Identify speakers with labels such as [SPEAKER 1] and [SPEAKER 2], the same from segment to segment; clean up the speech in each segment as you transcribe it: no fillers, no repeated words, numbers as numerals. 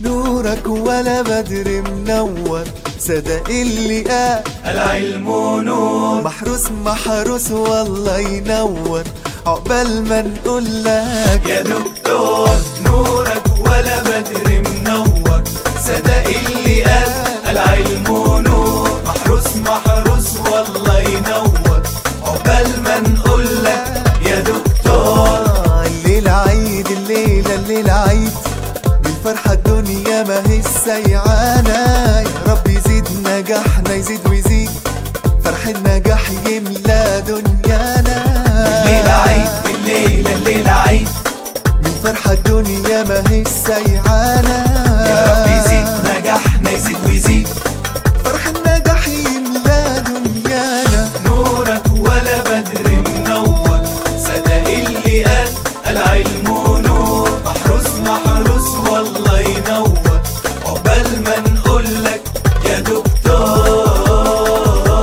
[SPEAKER 1] نورك ولا بدر منور، صدق اللي قال
[SPEAKER 2] العلم نور.
[SPEAKER 1] محروس والله ينور، عقبال ما نقول لك
[SPEAKER 2] يا دكتور نورك ولا بدر منور، صدق اللي قال العلم نور. محروس والله ينور، عقبال ما نقول لك يا دكتور.
[SPEAKER 1] الليلة عيد، الليلة عيد، بالفرحة الدنيا ما هي سيعانة. يا رب يزيد نجاحنا، يزيد ويزيد، فرح النجاح يملى دنيانا.
[SPEAKER 2] الليلة عيد، الليلة عيد،
[SPEAKER 1] بالفرحة الدنيا ما هي سيعانة.
[SPEAKER 2] يا رب يزيد نجاحنا، يزيد ويزيد،
[SPEAKER 1] فرح النجاح يملى دنيانا.
[SPEAKER 2] نورك ولا بدر منور، صدق اللي قال العلم نور. محروس والله ينور، عقبال ما نقول لك يا دكتور.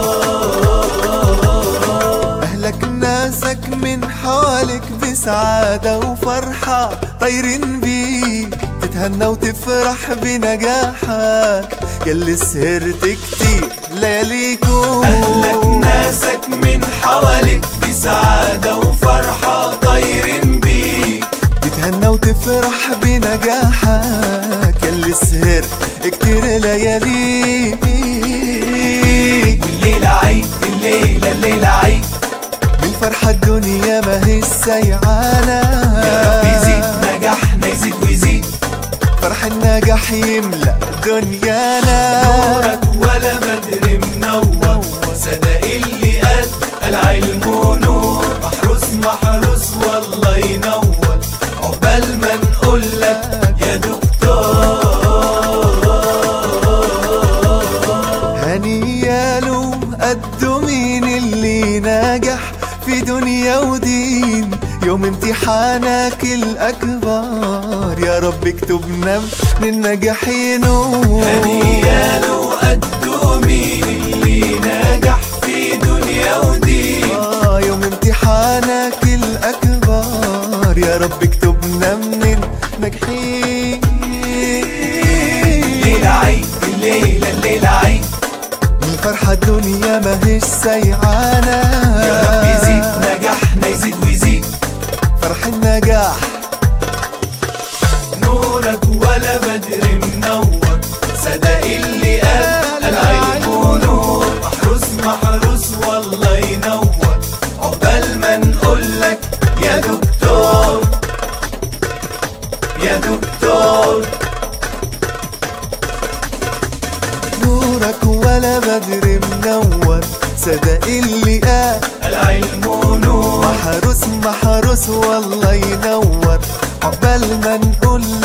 [SPEAKER 1] أهلك ناسك من حوالك بسعادة وفرحة، طايرين بيك تتهنى وتفرح بنجاحك، ياللي سهرت كتير لياليكم.
[SPEAKER 2] أهلك ناسك من حوالك بسعادة وفرحة، طايرين بيك
[SPEAKER 1] تتهنى وتفرح بنجاحك، ياللي سهرت كتير لياليك.
[SPEAKER 2] الليلة عيد، الليلة عيد،
[SPEAKER 1] بالفرحة الدنيا ما هي سيعانة.
[SPEAKER 2] يا رب يزيد نجاحنا، يزيد ويزيد،
[SPEAKER 1] فرح النجاح يملأ دنيانا.
[SPEAKER 2] نورك ولا بدر منور، صدق اللي قال العلم نور. محروس والله ينور، عقبال ما نقول لك يا دكتور.
[SPEAKER 1] هنياله قدو مين اللي ناجح في دنيا ودين، يوم امتحانك الأكبر يا رب اكتبنا من الناجحين.
[SPEAKER 2] هنياله قدو مين اللي ناجح في دنيا ودين،
[SPEAKER 1] يوم امتحانك الأكبر يا رب اكتبنا من الناجحين.
[SPEAKER 2] الليلة عيد، الليلة عيد،
[SPEAKER 1] الفرحة الدنيا ما هيش سيعانة.
[SPEAKER 2] يا رب يزيد نجاحنا، يزيد ويزيد،
[SPEAKER 1] فرح النجاح.
[SPEAKER 2] نورك ولا بدر منور، صدق اللي قال العلم نور. محروس والله ينور، عقبال ما نقول لك يا دكتور، يا دكتور.
[SPEAKER 1] نورك ولا بدر منور، صدق اللي قال
[SPEAKER 2] العلم نور.
[SPEAKER 1] محروس والله ينور، عقبال ما نقول